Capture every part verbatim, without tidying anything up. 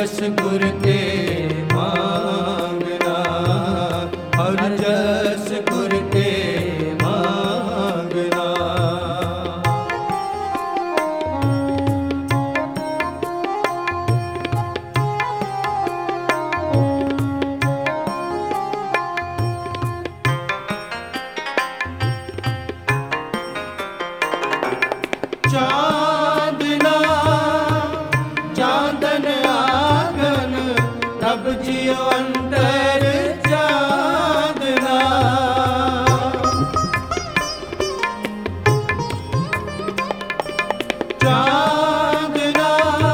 जस गुर के मांगना, हर जस गुर के मांगना। चांदना चांदन आंगन प्रभ जियो अंतर चांदना। चांदना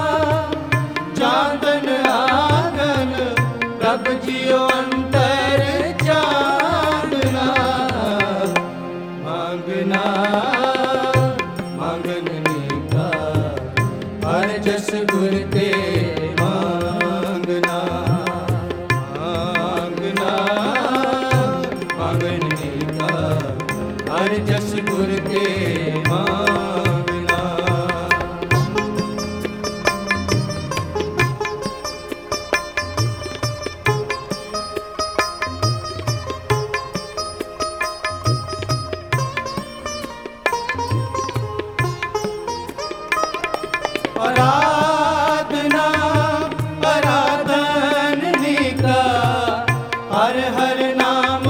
चांदन आंगन प्रभ जियो अंतर चांदना। मांगना मांगने का हर जस गुर के मांगना। मांगना मांगने का हर जस गुर के मांगना। आराधना आराधन का हर हर नाम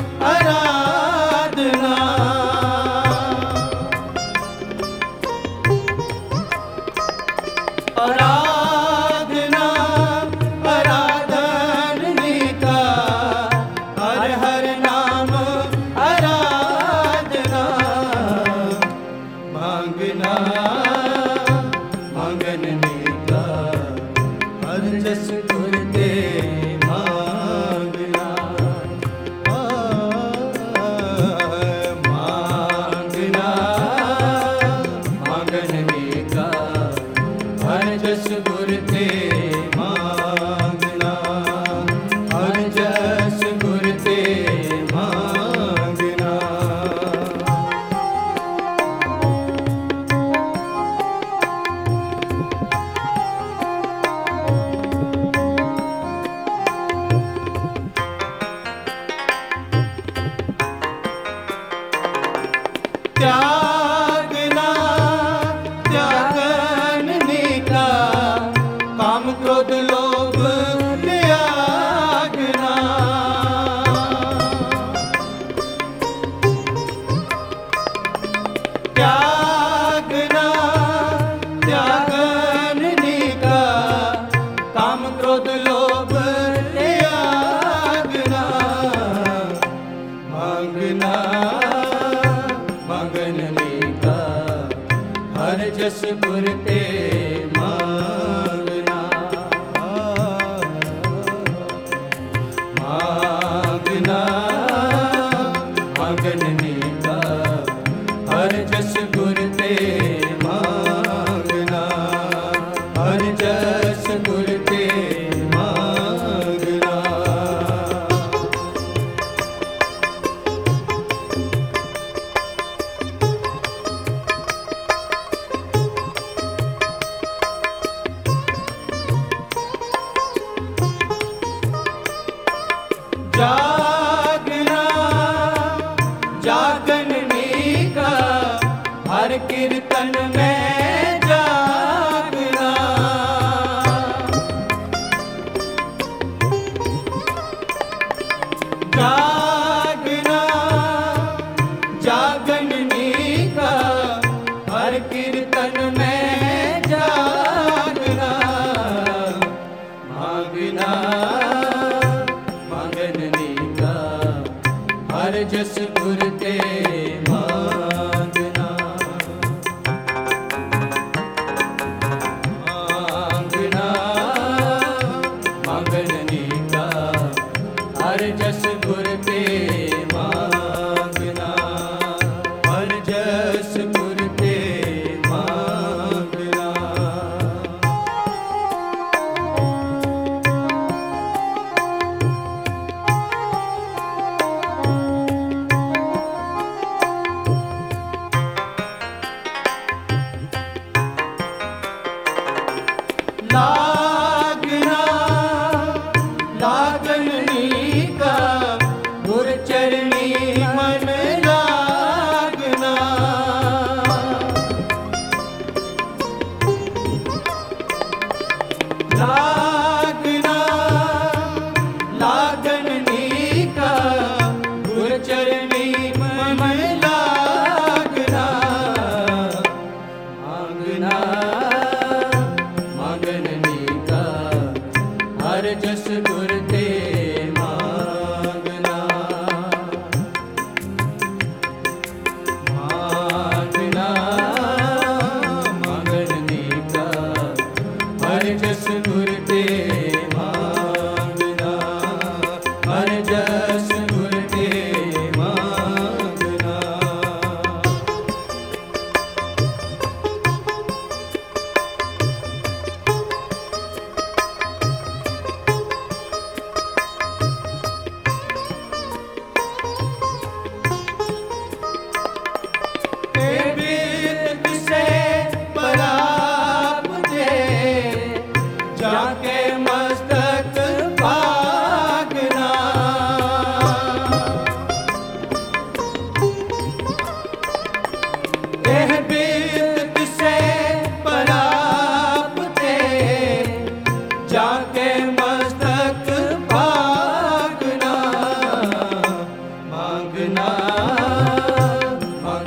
आराधना। आराधना आराधन का हर हर नाम आराधना। मांगना मांगने का हर जस गुर के मांगना। मांगना मांगने का हर जस गुर के मांगना। हर जस गुर के मांगना। त्यागना त्यागने का काम क्रोध लोभ त्यागना। त्यागना त्यागने का काम क्रोध लोभ त्यागना। मांगना मांगने का हर जस गुर के मांगना। मांगना मांगने का हर जस गुर के मांगना। हर जस गुर के मांगना। जागना जागने का हर कीर्तन में जागना। जागना जागने का हर कीर्तन में जागना। मांगना मांगने का हर जस गुर के मांगना।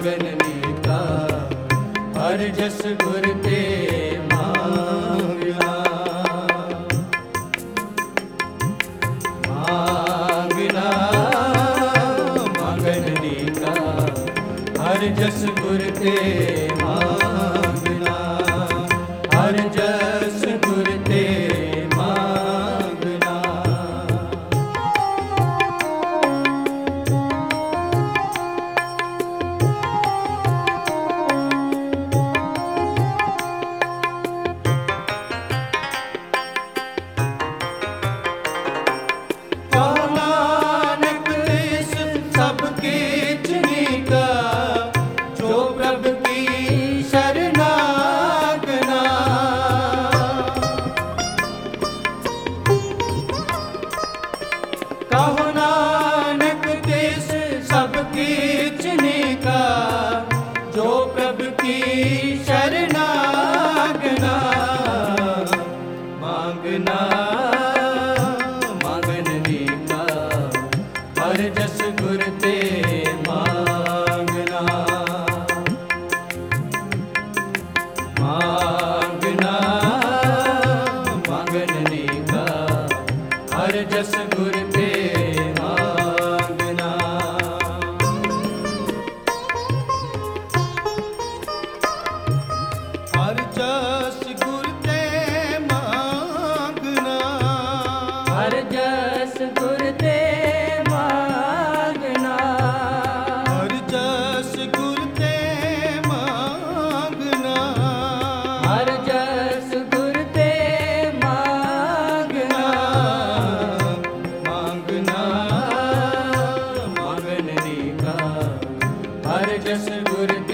मांगने का हर जस गुर ते मांगना मांगना मांगने का हर जस गुर ते मांगना हर जस गुर ते मांगना कहो नानक देश सब कीचने का जो प्रभु की शरणागना मांगना मांगने का हर जस गुर ते मांगना मांगना मांगने का हर जस गुर ते हर जस गुर ते मांगना हर जस गुर ते मांगना हर जस गुर ते मांगना हर जस गुर ते मांगना मांगना मांगने का हर जस गुर ते